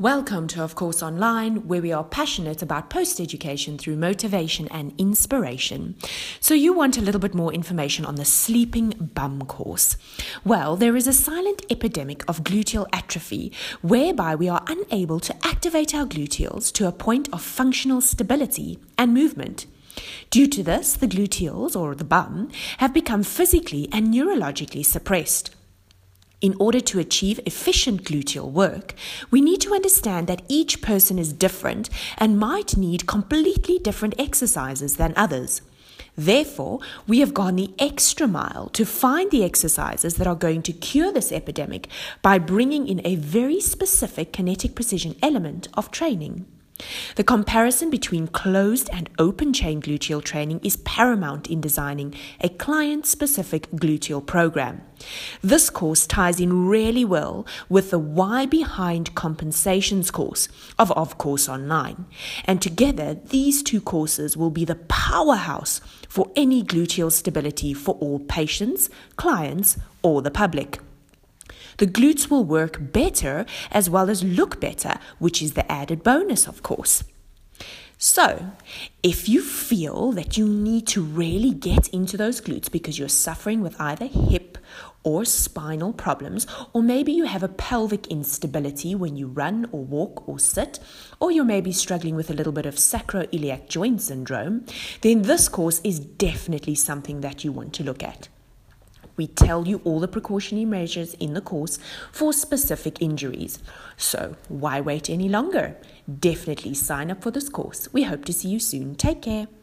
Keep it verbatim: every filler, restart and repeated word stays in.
Welcome to Of Course Online, where we are passionate about post-education through motivation and inspiration. So you want a little bit more information on the Sleeping Bum course. Well, there is a silent epidemic of gluteal atrophy, whereby we are unable to activate our gluteals to a point of functional stability and movement. Due to this, the gluteals, or the bum, have become physically and neurologically suppressed. In order to achieve efficient gluteal work, we need to understand that each person is different and might need completely different exercises than others. Therefore, we have gone the extra mile to find the exercises that are going to cure this epidemic by bringing in a very specific kinetic precision element of training. The comparison between closed and open chain gluteal training is paramount in designing a client-specific gluteal program. This course ties in really well with the Why Behind Compensations course of Of Course Online, and together these two courses will be the powerhouse for any gluteal stability for all patients, clients, or the public. The glutes will work better as well as look better, which is the added bonus, of course. So, if you feel that you need to really get into those glutes because you're suffering with either hip or spinal problems, or maybe you have a pelvic instability when you run or walk or sit, or you're maybe struggling with a little bit of sacroiliac joint syndrome, then this course is definitely something that you want to look at. We tell you all the precautionary measures in the course for specific injuries. So why wait any longer? Definitely sign up for this course. We hope to see you soon. Take care.